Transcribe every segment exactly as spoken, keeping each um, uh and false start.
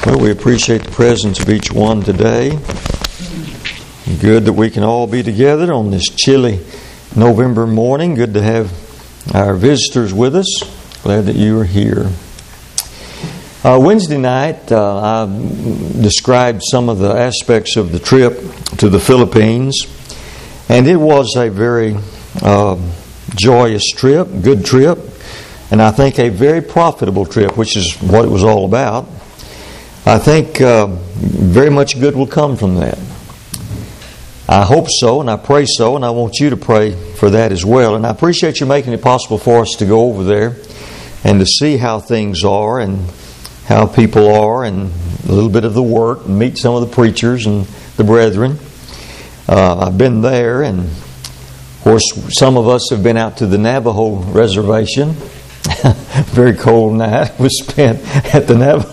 Well, we appreciate the presence of each one today. Good that we can all be together on this chilly November morning. Good to have our visitors with us. Glad that you are here. Uh, Wednesday night, uh, I described some of the aspects of the trip to the Philippines, and it was a very uh, joyous trip, good trip, and I think a very profitable trip, which is what it was all about. I think uh, very much good will come from that. I hope so, and I pray so, and I want you to pray for that as well. And I appreciate you making it possible for us to go over there and to see how things are and how people are and a little bit of the work, and meet some of the preachers and the brethren. Uh, I've been there, and of course some of us have been out to the Navajo reservation. Very cold night was spent at the Navajo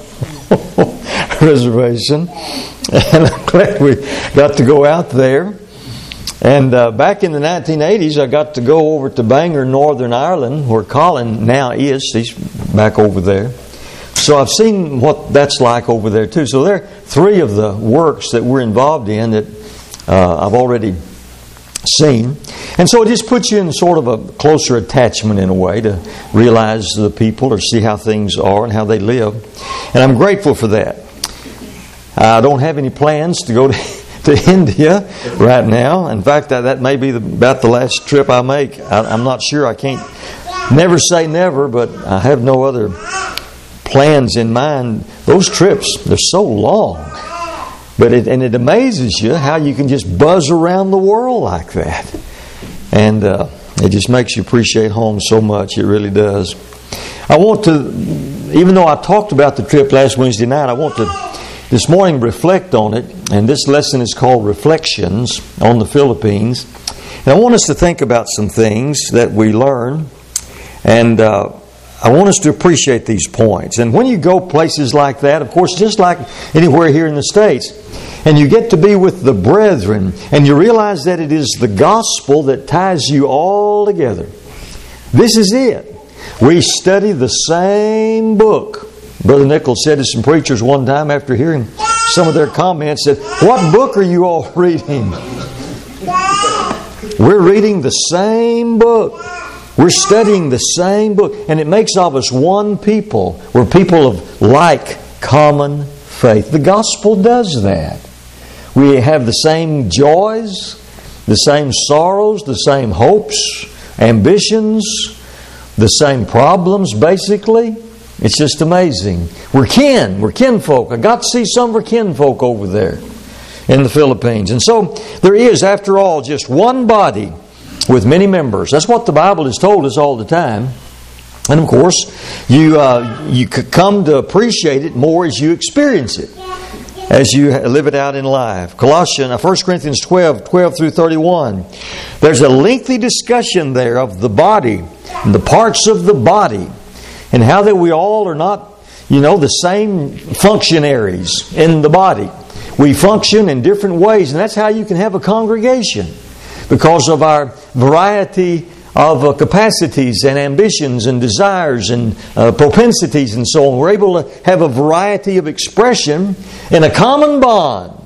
reservation, and I'm glad we got to go out there. And uh, back in the nineteen eighties, I got to go over to Bangor, Northern Ireland, where Colin now is. He's back over there. So I've seen what that's like over there too. So there are three of the works that we're involved in that uh, I've already seen. And so it just puts you in sort of a closer attachment in a way to realize the people or see how things are and how they live. And I'm grateful for that. I don't have any plans to go to, to India right now. In fact, that, that may be the, about the last trip I make. I, I'm not sure. I can't never say never, but I have no other plans in mind. Those trips, they're so long. But it, and it amazes you how you can just buzz around the world like that. And uh, it just makes you appreciate home so much. It really does. I want to, even though I talked about the trip last Wednesday night, I want to this morning reflect on it. And this lesson is called Reflections on the Philippines. And I want us to think about some things that we learn. And uh, I want us to appreciate these points. And when you go places like that, of course, just like anywhere here in the States, and you get to be with the brethren, and you realize that it is the gospel that ties you all together. This is it. We study the same book. Brother Nichols said to some preachers one time after hearing some of their comments, said, "What book are you all reading?" We're reading the same book. We're studying the same book. And it makes of us one people. We're people of like common faith. The gospel does that. We have the same joys, the same sorrows, the same hopes, ambitions, the same problems, basically. It's just amazing. We're kin. We're kinfolk. I got to see some of our kinfolk over there in the Philippines. And so there is, after all, just one body with many members. That's what the Bible has told us all the time. And of course, you uh, you could come to appreciate it more as you experience it, as you live it out in life. Colossians, First Corinthians twelve, twelve through thirty-one. There's a lengthy discussion there of the body, and the parts of the body, and how that we all are not, you know, the same functionaries in the body. We function in different ways, and that's how you can have a congregation, because of our variety of uh, capacities and ambitions and desires and uh, propensities and so on. We're able to have a variety of expression in a common bond.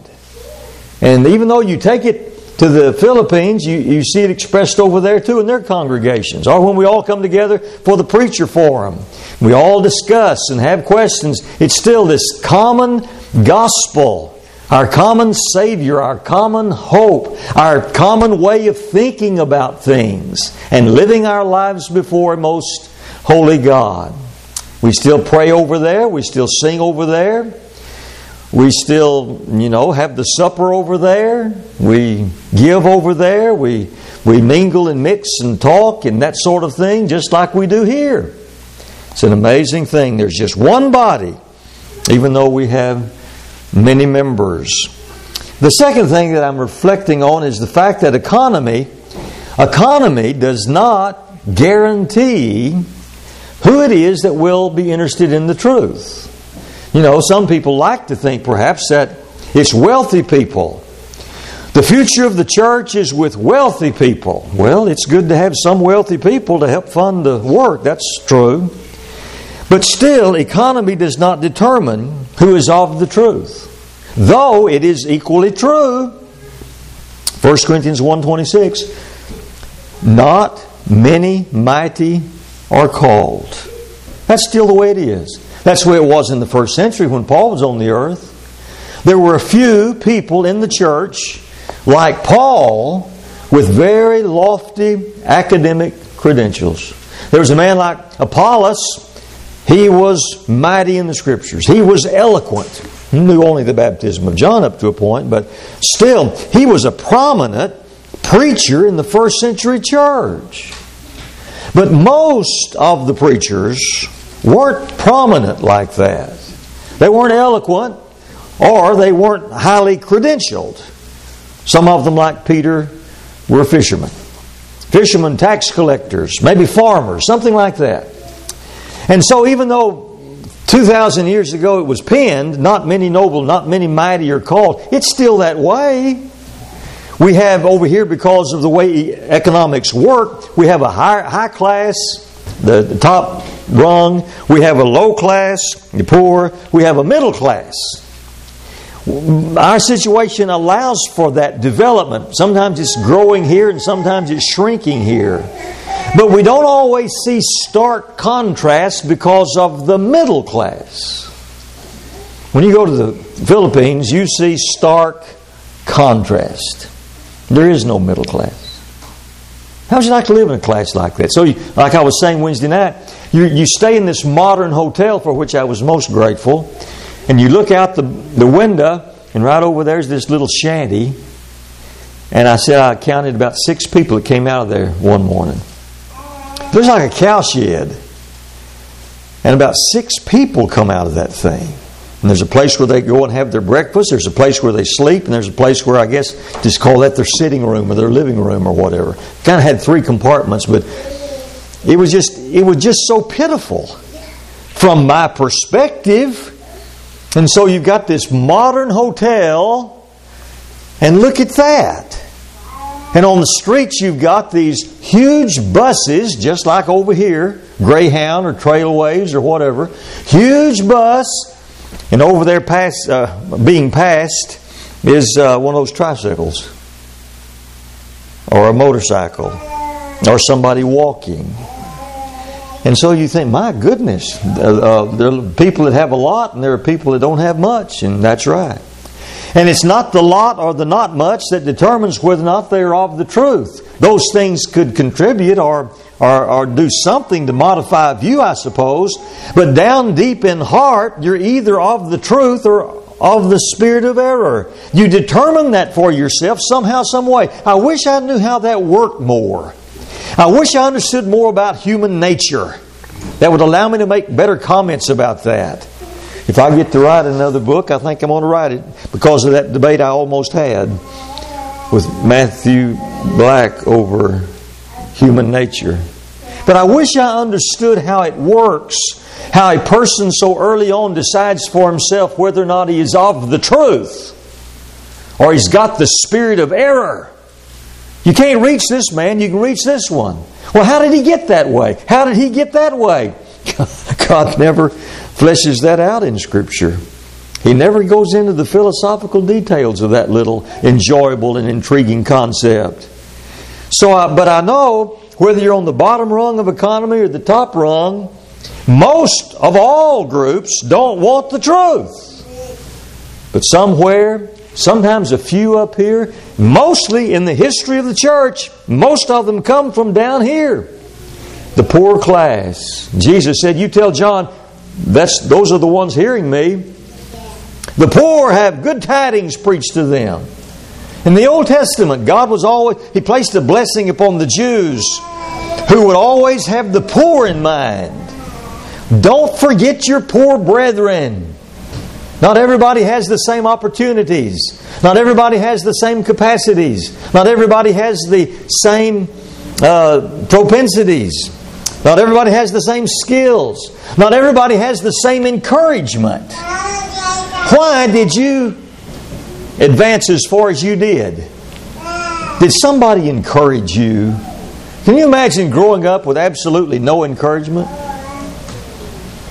And even though you take it to the Philippines, you, you see it expressed over there too in their congregations. Or when we all come together for the preacher forum, we all discuss and have questions. It's still this common gospel. Our common Savior, our common hope, our common way of thinking about things and living our lives before a most holy God. We still pray over there. We still sing over there. We still, you know, have the supper over there. We give over there. We, we mingle and mix and talk and that sort of thing, just like we do here. It's an amazing thing. There's just one body, even though we have many members. The second thing that I'm reflecting on is the fact that economy, economy does not guarantee who it is that will be interested in the truth. You know, some people like to think perhaps that it's wealthy people. The future of the church is with wealthy people. Well, it's good to have some wealthy people to help fund the work. That's true. But still, economy does not determine who is of the truth. Though it is equally true, First Corinthians one twenty-six, not many mighty are called. That's still the way it is. That's the way it was in the first century when Paul was on the earth. There were a few people in the church, like Paul, with very lofty academic credentials. There was a man like Apollos. He was mighty in the Scriptures. He was eloquent. He knew only the baptism of John up to a point, but still, he was a prominent preacher in the first century church. But most of the preachers weren't prominent like that. They weren't eloquent, or they weren't highly credentialed. Some of them, like Peter, were fishermen. Fishermen, tax collectors, maybe farmers, something like that. And so even though two thousand years ago it was penned, not many noble, not many mighty are called, it's still that way. We have over here, because of the way economics work, we have a high, high class, the, the top rung. We have a low class, the poor. We have a middle class. Our situation allows for that development. Sometimes it's growing here and sometimes it's shrinking here. But we don't always see stark contrast because of the middle class. When you go to the Philippines, you see stark contrast. There is no middle class. How would you like to live in a class like that? So, you, like I was saying Wednesday night, you, you stay in this modern hotel, for which I was most grateful, and you look out the, the window, and right over there's this little shanty. And I said I counted about six people that came out of there one morning. There's like a cow shed. And about six people come out of that thing. And there's a place where they go and have their breakfast. There's a place where they sleep. And there's a place where, I guess, just call that their sitting room or their living room or whatever. Kind of had three compartments, but it was just it was just so pitiful from my perspective. And so you've got this modern hotel, and look at that. And on the streets you've got these huge buses, just like over here, Greyhound or Trailways or whatever. Huge bus. And over there pass, uh, being passed is uh, one of those tricycles. Or a motorcycle. Or somebody walking. And so you think, my goodness, uh, uh, there are people that have a lot and there are people that don't have much. And that's right. And it's not the lot or the not much that determines whether or not they are of the truth. Those things could contribute or, or, or do something to modify a view, I suppose. But down deep in heart, you're either of the truth or of the spirit of error. You determine that for yourself somehow, some way. I wish I knew how that worked more. I wish I understood more about human nature. That would allow me to make better comments about that. If I get to write another book, I think I'm going to write it because of that debate I almost had with Matthew Black over human nature. But I wish I understood how it works, how a person so early on decides for himself whether or not he is of the truth or he's got the spirit of error. You can't reach this man, you can reach this one. Well, how did he get that way? How did he get that way? God never fleshes that out in Scripture. He never goes into the philosophical details of that little enjoyable and intriguing concept. So, I, but I know whether you're on the bottom rung of economy or the top rung, most of all groups don't want the truth. But somewhere, sometimes a few up here, mostly in the history of the church, most of them come from down here. The poor class. Jesus said, you tell John, that's those are the ones hearing me. The poor have good tidings preached to them. In the Old Testament, God was always, He placed a blessing upon the Jews who would always have the poor in mind. Don't forget your poor brethren. Not everybody has the same opportunities. Not everybody has the same capacities. Not everybody has the same uh, propensities. Not everybody has the same skills. Not everybody has the same encouragement. Why did you advance as far as you did? Did somebody encourage you? Can you imagine growing up with absolutely no encouragement?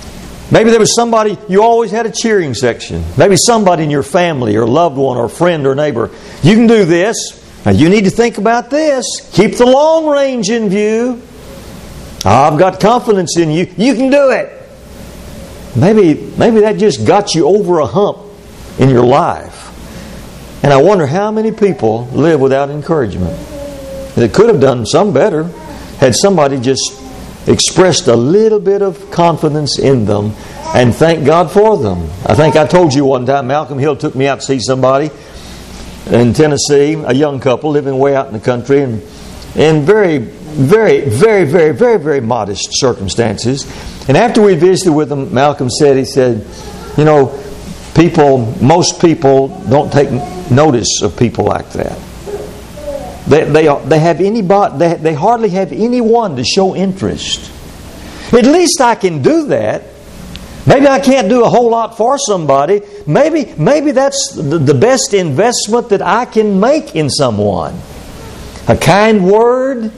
Maybe there was somebody, you always had a cheering section. Maybe somebody in your family or loved one or friend or neighbor. You can do this. Now you need to think about this. Keep the long range in view. I've got confidence in you. You can do it. Maybe, maybe that just got you over a hump in your life. And I wonder how many people live without encouragement. They could have done some better had somebody just expressed a little bit of confidence in them, and thank God for them. I think I told you one time, Malcolm Hill took me out to see somebody in Tennessee, a young couple living way out in the country, and in very, very, very, very, very, very modest circumstances. And after we visited with them, Malcolm said, he said, you know, people, most people don't take notice of people like that. They they they have anybody. They they hardly have anyone to show interest. At least I can do that. Maybe I can't do a whole lot for somebody. Maybe maybe that's the, the best investment that I can make in someone. A kind word,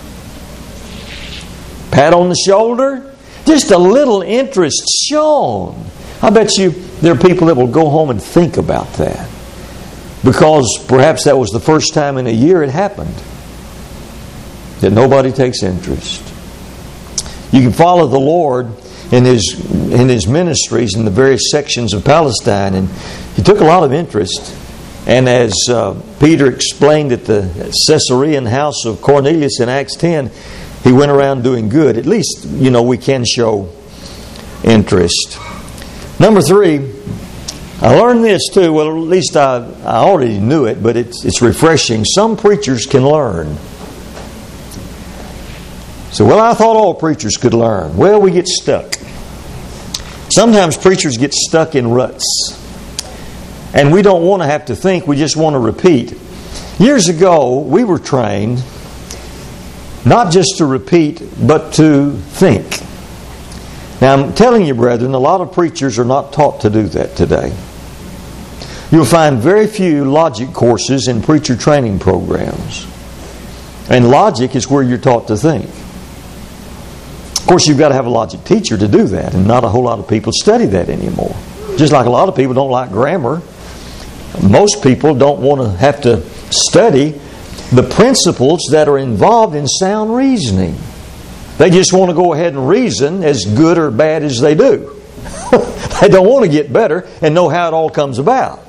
pat on the shoulder, just a little interest shown. I bet you there are people that will go home and think about that. Because perhaps that was the first time in a year it happened. That nobody takes interest. You can follow the Lord in His in His ministries in the various sections of Palestine, and He took a lot of interest. And as uh, Peter explained at the Caesarean house of Cornelius in Acts ten, he went around doing good. At least, you know, we can show interest. Number three, I learned this too. Well, at least I, I already knew it, but it's, it's refreshing. Some preachers can learn. So, well, I thought all preachers could learn. Well, we get stuck. Sometimes preachers get stuck in ruts. And we don't want to have to think, we just want to repeat. Years ago, we were trained not just to repeat, but to think. Now, I'm telling you, brethren, a lot of preachers are not taught to do that today. You'll find very few logic courses in preacher training programs. And logic is where you're taught to think. Of course, you've got to have a logic teacher to do that, and not a whole lot of people study that anymore. Just like a lot of people don't like grammar. Most people don't want to have to study the principles that are involved in sound reasoning. They just want to go ahead and reason as good or bad as they do. They don't want to get better and know how it all comes about.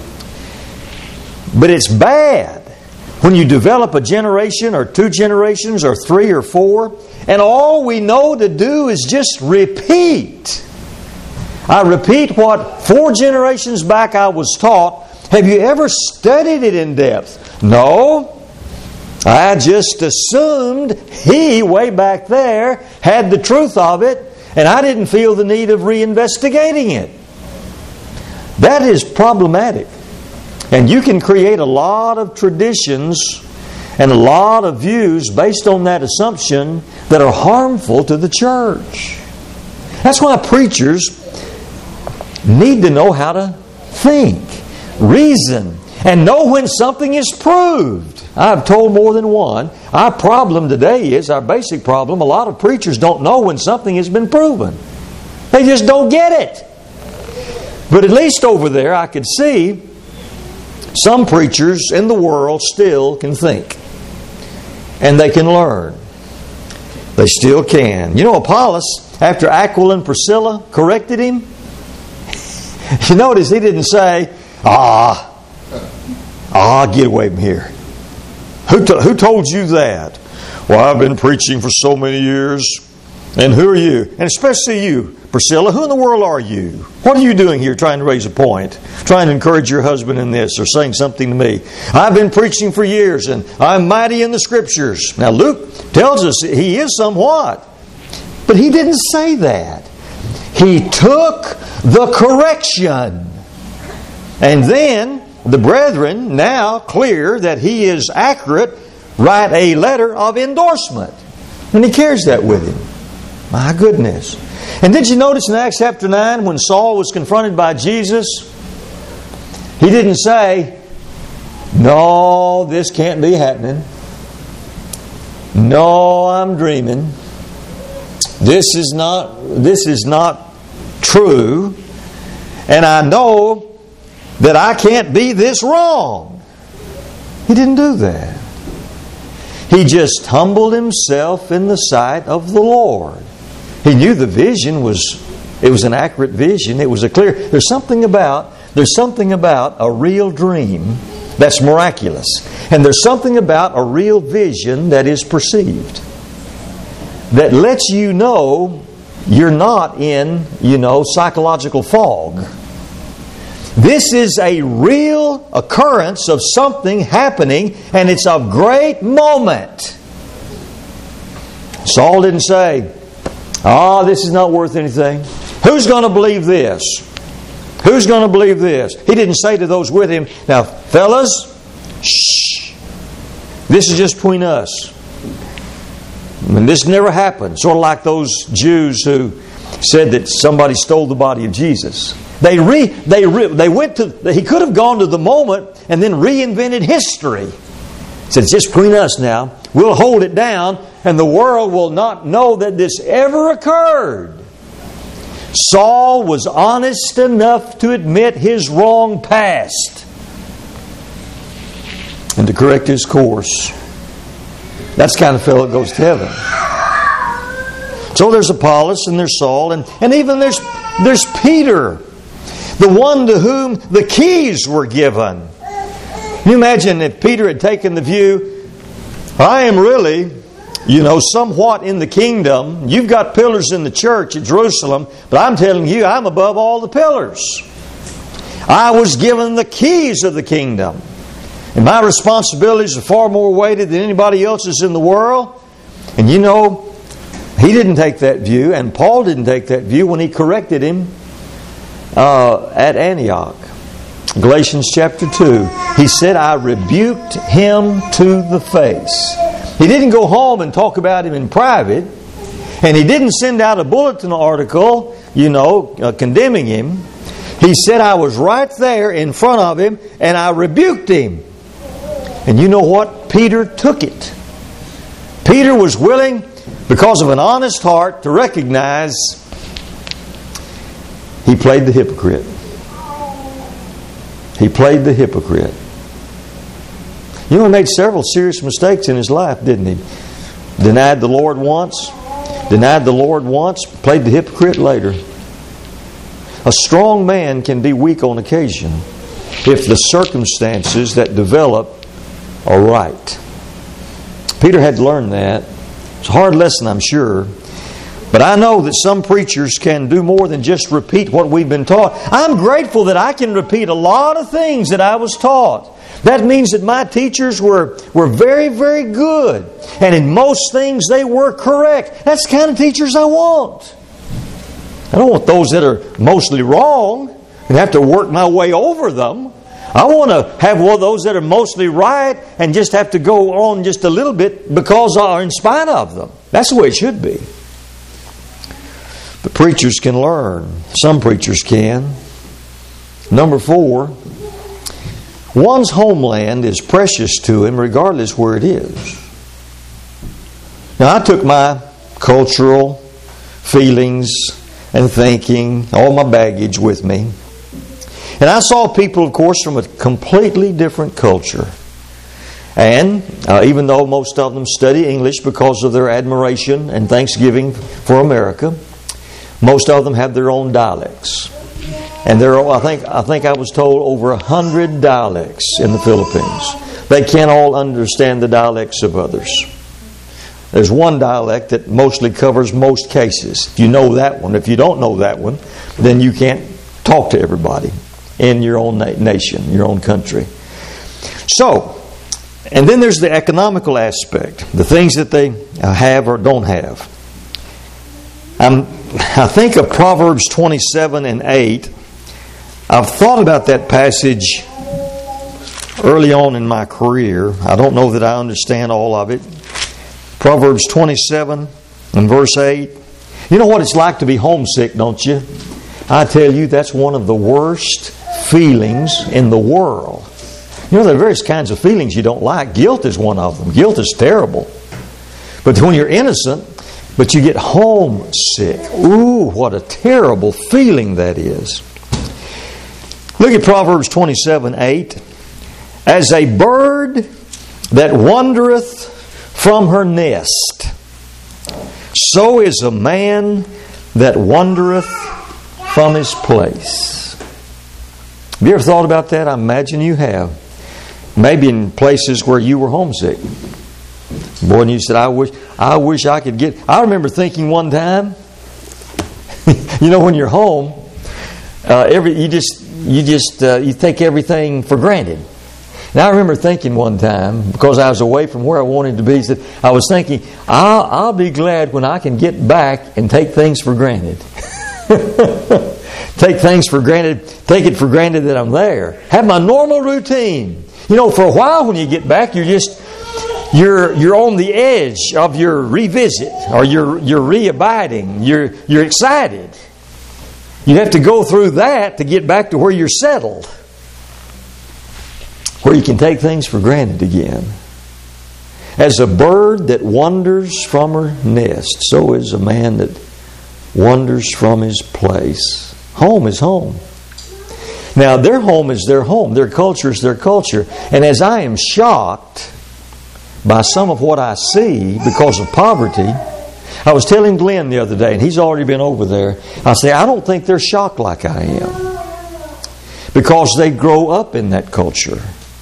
But it's bad when you develop a generation or two generations or three or four, and all we know to do is just repeat. I repeat what four generations back I was taught. Have you ever studied it in depth? No. I just assumed he, way back there, had the truth of it, and I didn't feel the need of reinvestigating it. That is problematic. And you can create a lot of traditions and a lot of views based on that assumption that are harmful to the church. That's why preachers need to know how to think, reason, and know when something is proved. I've told more than one. Our problem today is, our basic problem, a lot of preachers don't know when something has been proven. They just don't get it. But at least over there I could see some preachers in the world still can think. And they can learn. They still can. You know, Apollos, after Aquila and Priscilla corrected him, you notice he didn't say, ah, ah, get away from here. Who, to, who told you that? Well, I've been preaching for so many years. And who are you? And especially you, Priscilla. Who in the world are you? What are you doing here trying to raise a point? Trying to encourage your husband in this or saying something to me? I've been preaching for years and I'm mighty in the Scriptures. Now Luke tells us he is somewhat. But he didn't say that. He took the correction. And then the brethren, now clear that he is accurate, write a letter of endorsement. And he carries that with him. My goodness. And did you notice in Acts chapter nine when Saul was confronted by Jesus, he didn't say, no, this can't be happening. No, I'm dreaming. This is not, this is not true, and I know that I can't be this wrong. He didn't do that. He just humbled himself in the sight of the Lord. He knew the vision was, it was an accurate vision. It was a clear, there's something about, there's something about a real dream that's miraculous. And there's something about a real vision that is perceived, that lets you know you're not in, you know, psychological fog. This is a real occurrence of something happening, and it's a great moment. Saul didn't say, "Oh, this is not worth anything. Who's going to believe this? Who's going to believe this?" He didn't say to those with him, "Now, fellas, shh. This is just between us. And this never happened." Sort of like those Jews who said that somebody stole the body of Jesus. They re, they re, they went to. He could have gone to the moment and then reinvented history. He said, "It's just between us now. We'll hold it down, and the world will not know that this ever occurred." Saul was honest enough to admit his wrong past and to correct his course. That's the kind of fellow that goes to heaven. So there's Apollos and there's Saul, and, and even there's there's Peter, the one to whom the keys were given. Can you imagine if Peter had taken the view, "I am really, you know, somewhat in the kingdom. You've got pillars in the church at Jerusalem, but I'm telling you, I'm above all the pillars. I was given the keys of the kingdom, and my responsibilities are far more weighted than anybody else's in the world." And you know, he didn't take that view, and Paul didn't take that view when he corrected him uh, at Antioch. Galatians chapter two. He said, "I rebuked him to the face." He didn't go home and talk about him in private, and he didn't send out a bulletin article, you know, uh, condemning him. He said, "I was right there in front of him, and I rebuked him." And you know what? Peter took it. Peter was willing, because of an honest heart, to recognize he played the hypocrite. He played the hypocrite. You know, he made several serious mistakes in his life, didn't he? Denied the Lord once, denied the Lord once, played the hypocrite later. A strong man can be weak on occasion if the circumstances that develop are right. Peter had to learn that. It's a hard lesson, I'm sure. But I know that some preachers can do more than just repeat what we've been taught. I'm grateful that I can repeat a lot of things that I was taught. That means that my teachers were, were very, very good. And in most things they were correct. That's the kind of teachers I want. I don't want those that are mostly wrong and have to work my way over them. I want to have one of those that are mostly right and just have to go on just a little bit because or in spite of them. That's the way it should be. But preachers can learn. Some preachers can. Number four, one's homeland is precious to him regardless where it is. Now, I took my cultural feelings and thinking, all my baggage with me. And I saw people, of course, from a completely different culture. And uh, even though most of them study English because of their admiration and thanksgiving for America, most of them have their own dialects. And there are, I think, I think I was told, over a hundred dialects in the Philippines. They can't all understand the dialects of others. There's one dialect that mostly covers most cases. If you know that one, if you don't know that one, then you can't talk to everybody in your own na- nation, your own country. So, and then there's the economical aspect, the things that they have or don't have. I'm, I think of Proverbs twenty-seven and eight. I've thought about that passage early on in my career. I don't know that I understand all of it. Proverbs twenty-seven and verse eight. You know what it's like to be homesick, don't you? I tell you, that's one of the worst feelings in the world. You know, there are various kinds of feelings you don't like. Guilt is one of them. Guilt is terrible. But when you're innocent, but you get homesick. Ooh, what a terrible feeling that is. Look at Proverbs twenty-seven eight. As a bird that wandereth from her nest, so is a man that wandereth from his place. Have you ever thought about that? I imagine you have. Maybe in places where you were homesick. Boy, and you said, I wish I wish I could get... I remember thinking one time, you know, when you're home, uh, every you just you just uh, you take everything for granted. And I remember thinking one time, because I was away from where I wanted to be, that I was thinking, I'll, I'll be glad when I can get back and take things for granted. Take things for granted, take it for granted that I'm there. Have my normal routine. You know, for a while when you get back, you're just, you're you're on the edge of your revisit, or you're you're re-abiding. You're you're excited. You have to go through that to get back to where you're settled, where you can take things for granted again. As a bird that wanders from her nest, so is a man that wanders from his place. Home is home. Now, their home is their home. Their culture is their culture. And as I am shocked by some of what I see because of poverty, I was telling Glenn the other day, and he's already been over there, I say, I don't think they're shocked like I am. Because they grow up in that culture.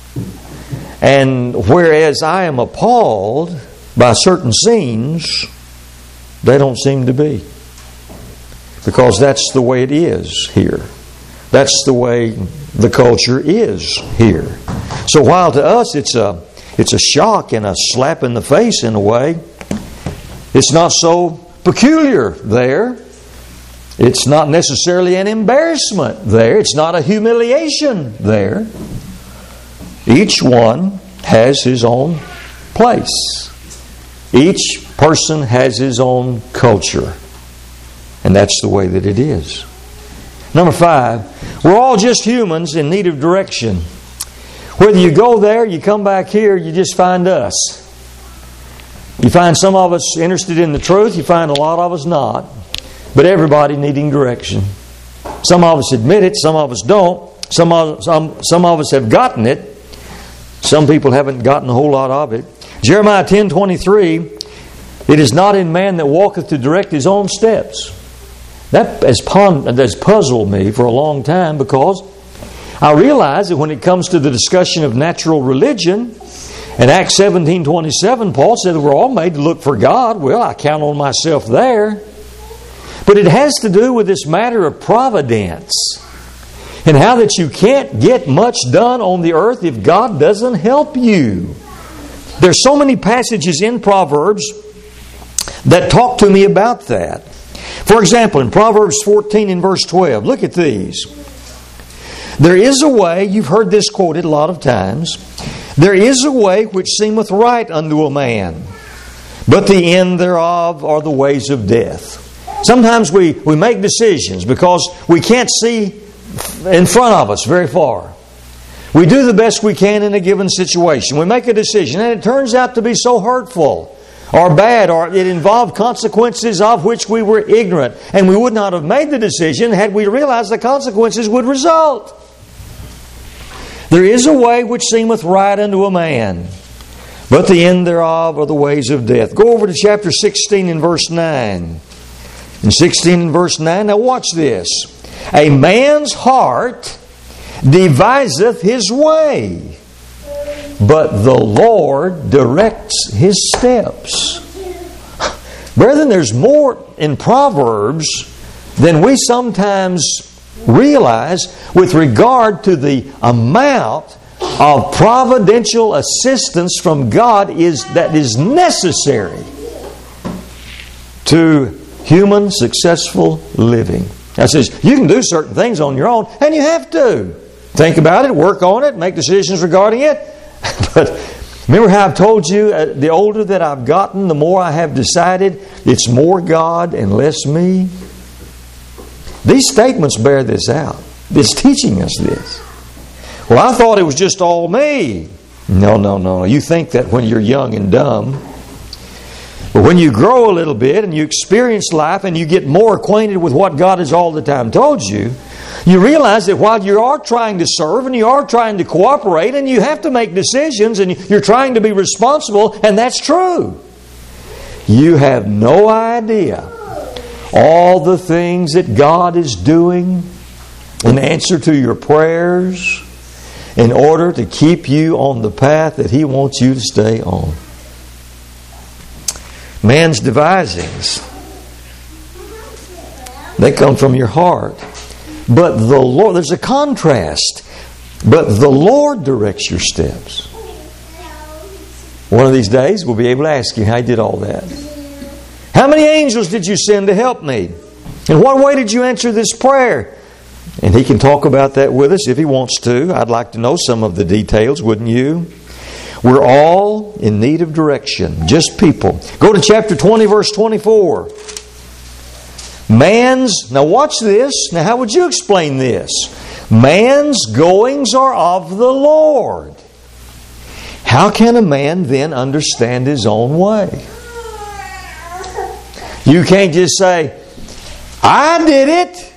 And whereas I am appalled by certain scenes, they don't seem to be. Because that's the way it is here. That's the way the culture is here. So while to us it's a it's a shock and a slap in the face in a way, it's not so peculiar there. It's not necessarily an embarrassment there. It's not a humiliation there. Each one has his own place. Each person has his own culture. And that's the way that it is. Number five, we're all just humans in need of direction. Whether you go there, you come back here, you just find us. You find some of us interested in the truth, you find a lot of us not. But everybody needing direction. Some of us admit it, some of us don't. Some of, some, some of us have gotten it. Some people haven't gotten a whole lot of it. Jeremiah ten twenty-three, it is not in man that walketh to direct his own steps. That has, pond, has puzzled me for a long time, because I realize that when it comes to the discussion of natural religion, in Acts seventeen twenty-seven, Paul said that we're all made to look for God. Well, I count on myself there. But it has to do with this matter of providence, and how that you can't get much done on the earth if God doesn't help you. There's so many passages in Proverbs that talk to me about that. For example, in Proverbs fourteen and verse twelve, look at these. There is a way, you've heard this quoted a lot of times, there is a way which seemeth right unto a man, but the end thereof are the ways of death. Sometimes we, we make decisions because we can't see in front of us very far. We do the best we can in a given situation. We make a decision and it turns out to be so hurtful or bad, or it involved consequences of which we were ignorant. And we would not have made the decision had we realized the consequences would result. There is a way which seemeth right unto a man, but the end thereof are the ways of death. Go over to chapter sixteen and verse nine. In sixteen and verse nine, now watch this. A man's heart deviseth his way, but the Lord directs his steps. Brethren, there's more in Proverbs than we sometimes realize with regard to the amount of providential assistance from God is that is necessary to human successful living. That says you can do certain things on your own, and you have to. Think about it, work on it, make decisions regarding it. But remember how I've told you, uh, the older that I've gotten, the more I have decided it's more God and less me. These statements bear this out. It's teaching us this. Well, I thought it was just all me. No, no, no. You think that when you're young and dumb. But when you grow a little bit and you experience life and you get more acquainted with what God has all the time told you, you realize that while you are trying to serve and you are trying to cooperate and you have to make decisions and you're trying to be responsible, and that's true, you have no idea all the things that God is doing in answer to your prayers in order to keep you on the path that He wants you to stay on. Man's devisings, they come from your heart. But the Lord, there's a contrast. But the Lord directs your steps. One of these days we'll be able to ask you how He did all that. How many angels did you send to help me? In what way did you answer this prayer? And He can talk about that with us if He wants to. I'd like to know some of the details, wouldn't you? We're all in need of direction. Just people. Go to chapter twenty, verse twenty-four. Man's, now watch this. Now how would you explain this? Man's goings are of the Lord. How can a man then understand his own way? You can't just say, I did it.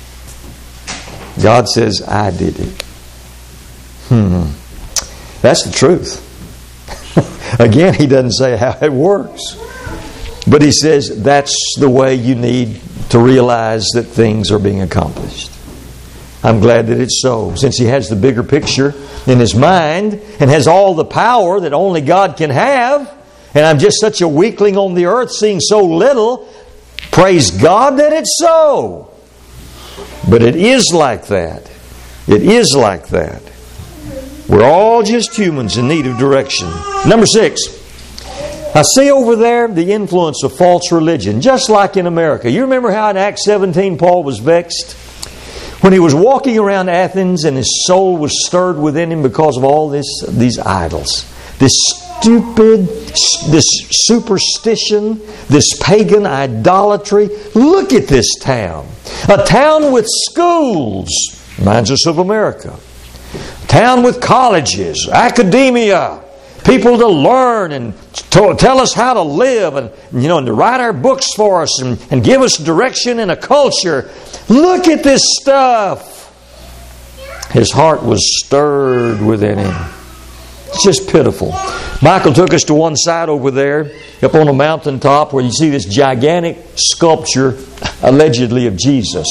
God says, I did it. Hmm. That's the truth. Again, He doesn't say how it works. But He says that's the way you need to realize that things are being accomplished. I'm glad that it's so. Since He has the bigger picture in His mind and has all the power that only God can have, and I'm just such a weakling on the earth seeing so little, praise God that it's so. But it is like that. It is like that. We're all just humans in need of direction. Number six. I see over there the influence of false religion, just like in America. You remember how in Acts seventeen Paul was vexed? When he was walking around Athens and his soul was stirred within him because of all this, these idols. This stupid, this superstition, this pagan idolatry. Look at this town. A town with schools. Reminds us of America. A town with colleges, academia. People to learn and to tell us how to live and, you know, and to write our books for us and, and give us direction in a culture. Look at this stuff. His heart was stirred within him. It's just pitiful. Michael took us to one side over there, up on a mountaintop, where you see this gigantic sculpture, allegedly of Jesus.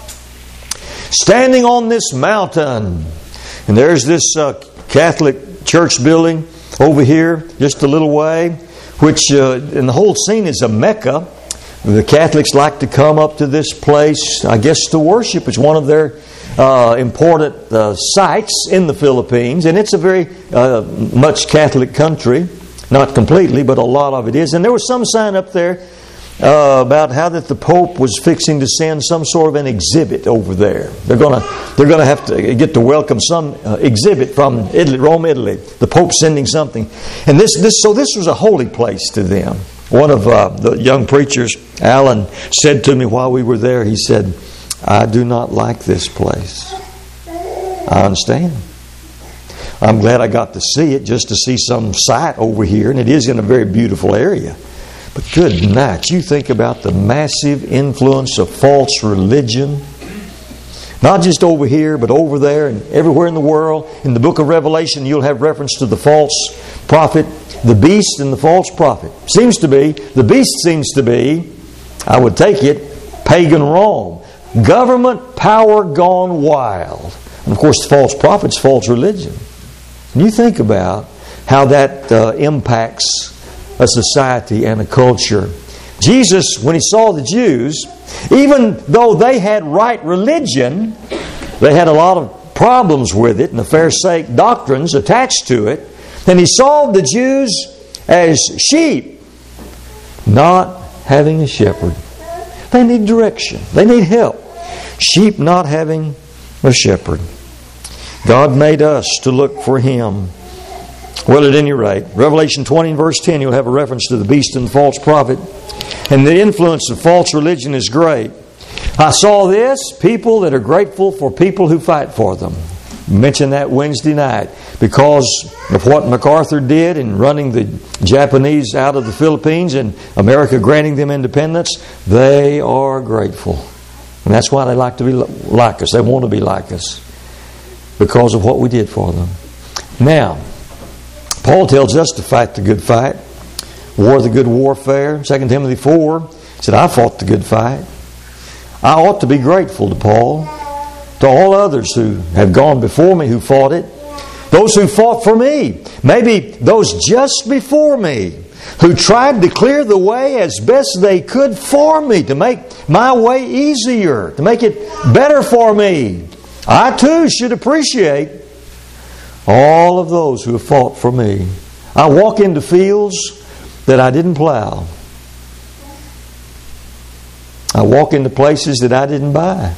Standing on this mountain. And there's this uh, Catholic church building over here, just a little way, which, uh, and the whole scene is a Mecca. The Catholics like to come up to this place, I guess, to worship. It's one of their uh, important uh, sites in the Philippines, and it's a very uh, much Catholic country. Not completely, but a lot of it is. And there was some sign up there uh, about how that the Pope was fixing to send some sort of an exhibit over there. They're going to they're going to have to get to welcome some uh, exhibit from Italy, Rome, Italy. The Pope sending something, and this this so this was a holy place to them. One of uh, the young preachers, Alan, said to me while we were there, he said, I do not like this place. I understand. I'm glad I got to see it, just to see some sight over here, and it is in a very beautiful area. But good night, you think about the massive influence of false religion, not just over here, but over there and everywhere in the world. In the book of Revelation, you'll have reference to the false prophet, the beast and the false prophet. Seems to be, the beast seems to be, I would take it, pagan Rome. Government power gone wild. And of course, the false prophet's false religion. And you think about how that uh, impacts a society and a culture. Jesus, when He saw the Jews, even though they had right religion, they had a lot of problems with it and the Pharisaic doctrines attached to it. And He saw the Jews as sheep, not having a shepherd. They need direction. They need help. Sheep not having a shepherd. God made us to look for Him. Well, at any rate, Revelation twenty and verse ten, you'll have a reference to the beast and the false prophet. And the influence of false religion is great. I saw this, people that are grateful for people who fight for them. mentioned that Wednesday night. Because of what MacArthur did in running the Japanese out of the Philippines and America granting them independence, they are grateful. And that's why they like to be like us. They want to be like us because of what we did for them. Now, Paul tells us to fight the good fight, war the good warfare. Second Timothy four said, I fought the good fight. I ought to be grateful to Paul, to all others who have gone before me who fought it, those who fought for me, maybe those just before me, who tried to clear the way as best they could for me, to make my way easier, to make it better for me. I too should appreciate all of those who have fought for me. I walk into fields that I didn't plow. I walk into places that I didn't buy.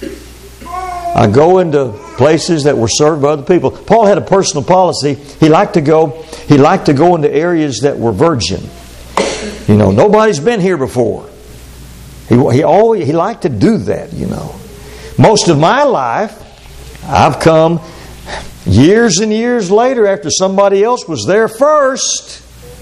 I go into places that were served by other people. Paul had a personal policy. He liked to go, he liked to go into areas that were virgin. You know, nobody's been here before. He, he always he liked to do that, you know. Most of my life, I've come years and years later after somebody else was there first.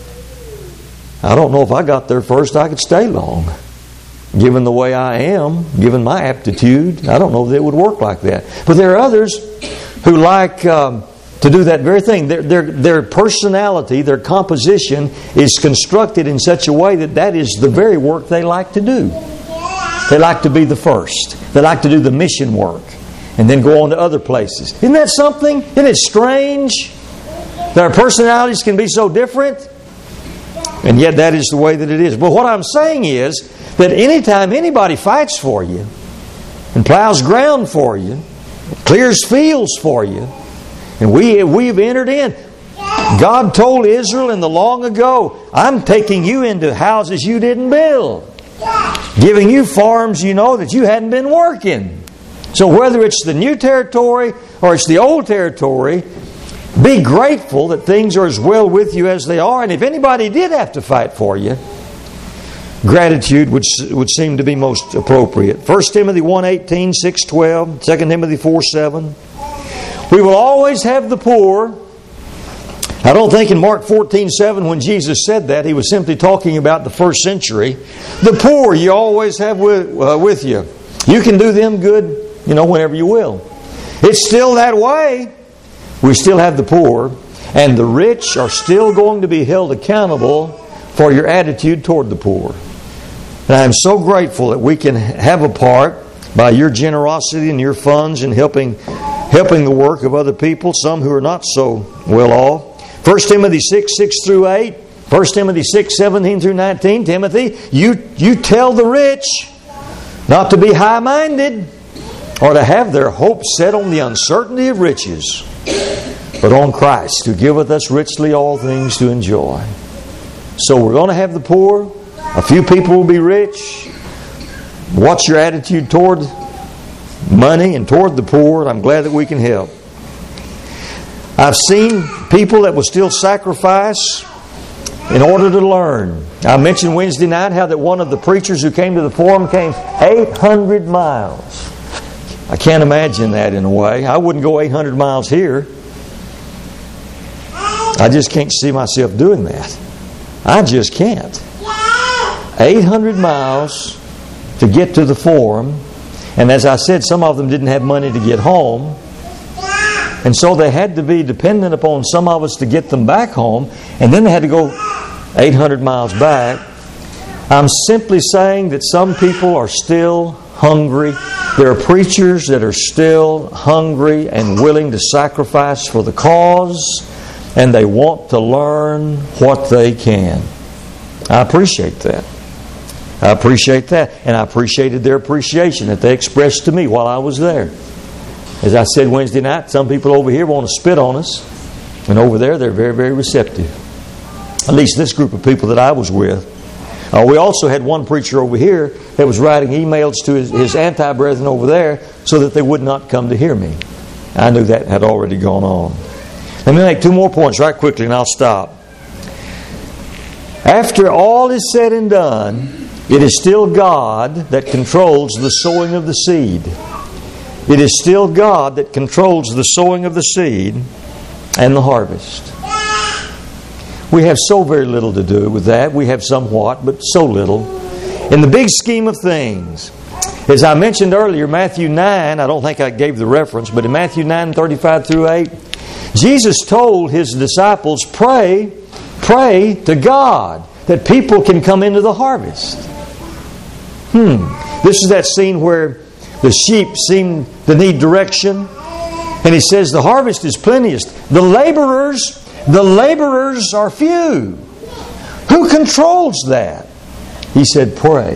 I don't know if I got there first, I could stay long. Given the way I am, given my aptitude, I don't know that it would work like that. But there are others who like um, to do that very thing. Their, their, their personality, their composition is constructed in such a way that that is the very work they like to do. They like to be the first. They like to do the mission work and then go on to other places. Isn't that something? Isn't it strange that our personalities can be so different? And yet that is the way that it is. But what I'm saying is that anytime anybody fights for you and plows ground for you, clears fields for you, and we, we've entered in. God told Israel in the long ago, I'm taking you into houses you didn't build. Giving you farms you know that you hadn't been working. So whether it's the new territory or it's the old territory, be grateful that things are as well with you as they are. And if anybody did have to fight for you, gratitude would, would seem to be most appropriate. First Timothy one eighteen, six twelve, Second Timothy four seven. We will always have the poor. I don't think in Mark fourteen seven when Jesus said that, He was simply talking about the first century. The poor you always have with, uh, with you. You can do them good, you know, whenever you will. It's still that way. We still have the poor, and the rich are still going to be held accountable for your attitude toward the poor. And I am so grateful that we can have a part by your generosity and your funds in helping helping the work of other people, some who are not so well off. First Timothy six, six through eight, First Timothy six, seventeen through nineteen. Timothy, you, you tell the rich not to be high-minded or to have their hope set on the uncertainty of riches, but on Christ, who giveth us richly all things to enjoy. So we're going to have the poor. A few people will be rich. What's your attitude toward money and toward the poor? I'm glad that we can help. I've seen people that will still sacrifice in order to learn. I mentioned Wednesday night how that one of the preachers who came to the forum came eight hundred miles. I can't imagine that in a way. I wouldn't go eight hundred miles here. I just can't see myself doing that. I just can't. eight hundred miles to get to the forum. And as I said, some of them didn't have money to get home. And so they had to be dependent upon some of us to get them back home. And then they had to go eight hundred miles back. I'm simply saying that some people are still hungry. There are preachers that are still hungry and willing to sacrifice for the cause. And they want to learn what they can. I appreciate that. I appreciate that. And I appreciated their appreciation that they expressed to me while I was there. As I said Wednesday night, some people over here want to spit on us. And over there, they're very, very receptive. At least this group of people that I was with. Uh, we also had one preacher over here that was writing emails to his, his anti-brethren over there so that they would not come to hear me. I knew that had already gone on. Let me make two more points right quickly and I'll stop. After all is said and done, it is still God that controls the sowing of the seed. it is still God that controls the sowing of the seed and the harvest. We have so very little to do with that. We have somewhat, but so little. In the big scheme of things, as I mentioned earlier, Matthew nine, I don't think I gave the reference, but in Matthew nine, thirty-five through eight, Jesus told His disciples, pray, pray to God that people can come into the harvest. Hmm. This is that scene where the sheep seem to need direction. And He says, the harvest is plenteous. The laborers, the laborers are few. Who controls that? He said, pray.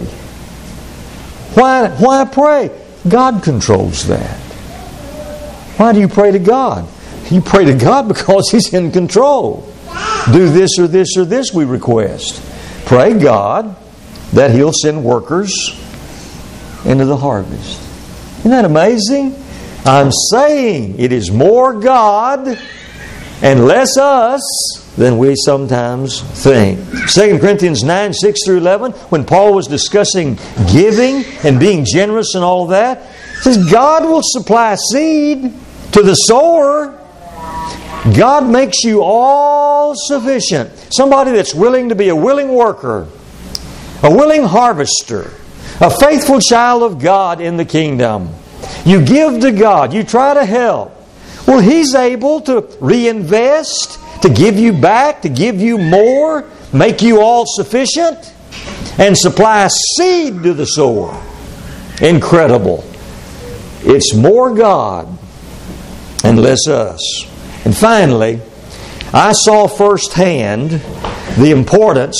Why, why pray? God controls that. Why do you pray to God? You pray to God because He's in control. Do this or this or this, we request. Pray God that He'll send workers into the harvest. Isn't that amazing? I'm saying it is more God and less us than we sometimes think. Second Corinthians nine, six through eleven, when Paul was discussing giving and being generous and all of that, he says God will supply seed to the sower. God makes you all sufficient. Somebody that's willing to be a willing worker, a willing harvester, a faithful child of God in the kingdom. You give to God. You try to help. Well, He's able to reinvest, to give you back, to give you more, make you all sufficient, and supply seed to the sower. Incredible. It's more God and less us. And finally, I saw firsthand the importance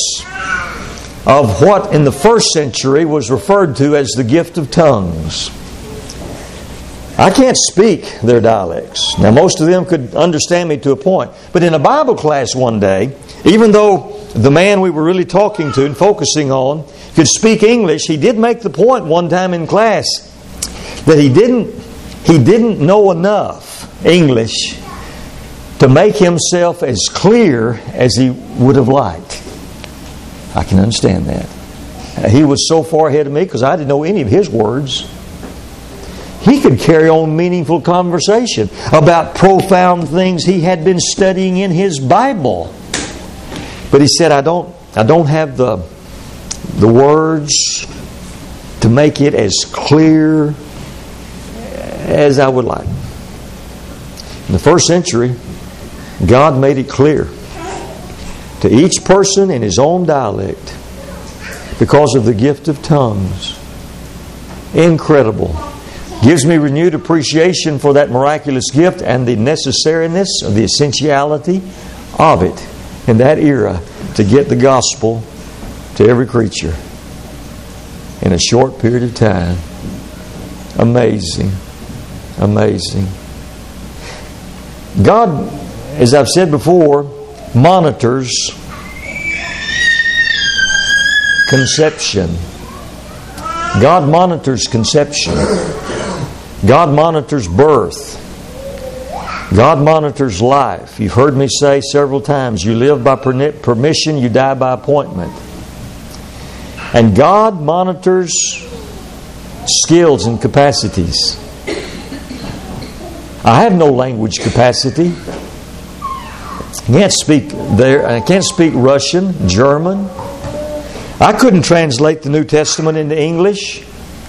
of what in the first century was referred to as the gift of tongues. I can't speak their dialects. Now, most of them could understand me to a point. But in a Bible class one day, even though the man we were really talking to and focusing on could speak English, he did make the point one time in class that he didn't, he didn't know enough English to make himself as clear as he would have liked. I can understand that. He was so far ahead of me because I didn't know any of his words. He could carry on meaningful conversation about profound things he had been studying in his Bible. But he said, I don't, I don't have the, the words to make it as clear as I would like. In the first century, God made it clear to each person in his own dialect because of the gift of tongues. Incredible. Gives me renewed appreciation for that miraculous gift and the necessariness of the essentiality of it in that era to get the gospel to every creature in a short period of time. Amazing. Amazing. God, as I've said before, monitors conception. God monitors conception. God monitors birth. God monitors life. You've heard me say several times, you live by permission, you die by appointment. And God monitors skills and capacities. I have no language capacity. I can't speak there. I can't speak Russian, German. I couldn't translate the New Testament into English.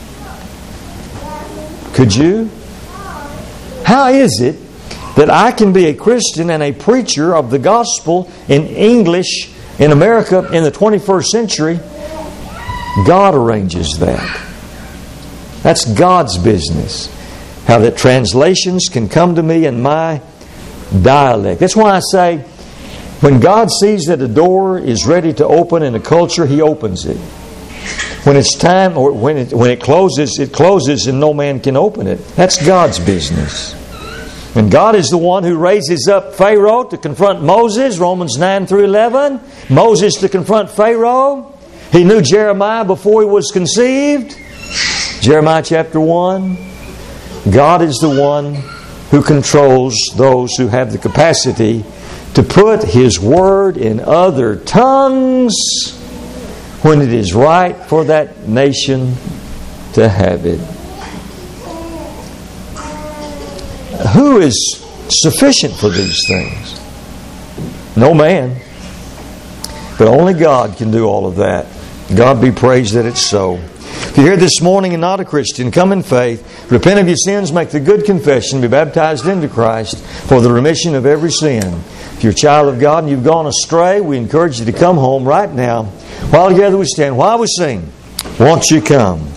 Could you? How is it that I can be a Christian and a preacher of the gospel in English in America in the twenty-first century? God arranges that. That's God's business. How that translations can come to me in my dialect. That's why I say, when God sees that a door is ready to open in a culture, He opens it. When it's time, or when it, when it closes, it closes and no man can open it. That's God's business. And God is the one who raises up Pharaoh to confront Moses, Romans nine through eleven. Moses to confront Pharaoh. He knew Jeremiah before he was conceived. Jeremiah chapter one. God is the one who controls those who have the capacity to put His Word in other tongues when it is right for that nation to have it. who is sufficient for these things? No man. But only God can do all of that. God be praised that it's so. If you're here this morning and not a Christian, come in faith, repent of your sins, make the good confession, be baptized into Christ for the remission of every sin. If you're a child of God and you've gone astray, we encourage you to come home right now. While together we stand, while we sing, won't you come?